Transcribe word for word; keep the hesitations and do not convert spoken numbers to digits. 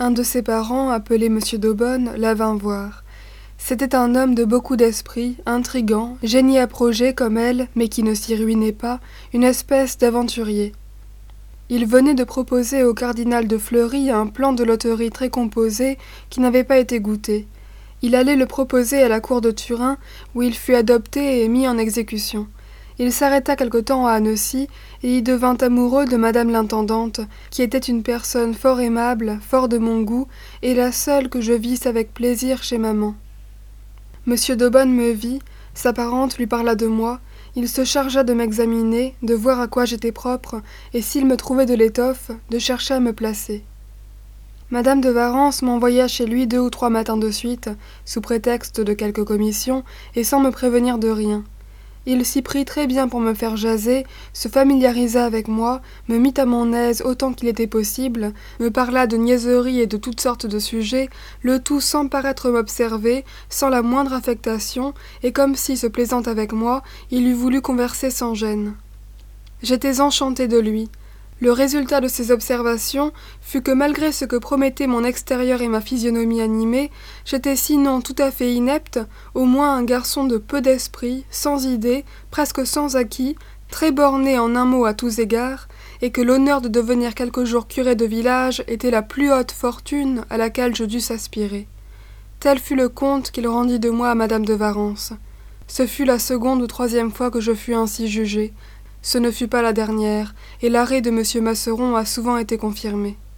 Un de ses parents, appelé monsieur d'Aubonne, la vint voir. C'était un homme de beaucoup d'esprit, intrigant, génie à projet comme elle, mais qui ne s'y ruinait pas, une espèce d'aventurier. Il venait de proposer au cardinal de Fleury un plan de loterie très composé qui n'avait pas été goûté. Il allait le proposer à la cour de Turin, où il fut adopté et mis en exécution. Il s'arrêta quelque temps à Annecy, et y devint amoureux de madame l'intendante, qui était une personne fort aimable, fort de mon goût, et la seule que je visse avec plaisir chez maman. Monsieur d'Aubonne me vit, sa parente lui parla de moi, il se chargea de m'examiner, de voir à quoi j'étais propre, et s'il me trouvait de l'étoffe, de chercher à me placer. Madame de Warrens m'envoya chez lui deux ou trois matins de suite, sous prétexte de quelque commission, et sans me prévenir de rien. Il s'y prit très bien pour me faire jaser, se familiarisa avec moi, me mit à mon aise autant qu'il était possible, me parla de niaiseries et de toutes sortes de sujets, le tout sans paraître m'observer, sans la moindre affectation, et comme si, se plaisant avec moi, il eût voulu converser sans gêne. J'étais enchantée de lui. Le résultat de ces observations fut que malgré ce que promettait mon extérieur et ma physionomie animée, j'étais sinon tout à fait inepte, au moins un garçon de peu d'esprit, sans idées, presque sans acquis, très borné en un mot à tous égards, et que l'honneur de devenir quelque jour curé de village était la plus haute fortune à laquelle je dusse aspirer. Tel fut le compte qu'il rendit de moi à madame de Warrens. Ce fut la seconde ou troisième fois que je fus ainsi jugée. Ce ne fut pas la dernière, et l'arrêt de monsieur Masseron a souvent été confirmé.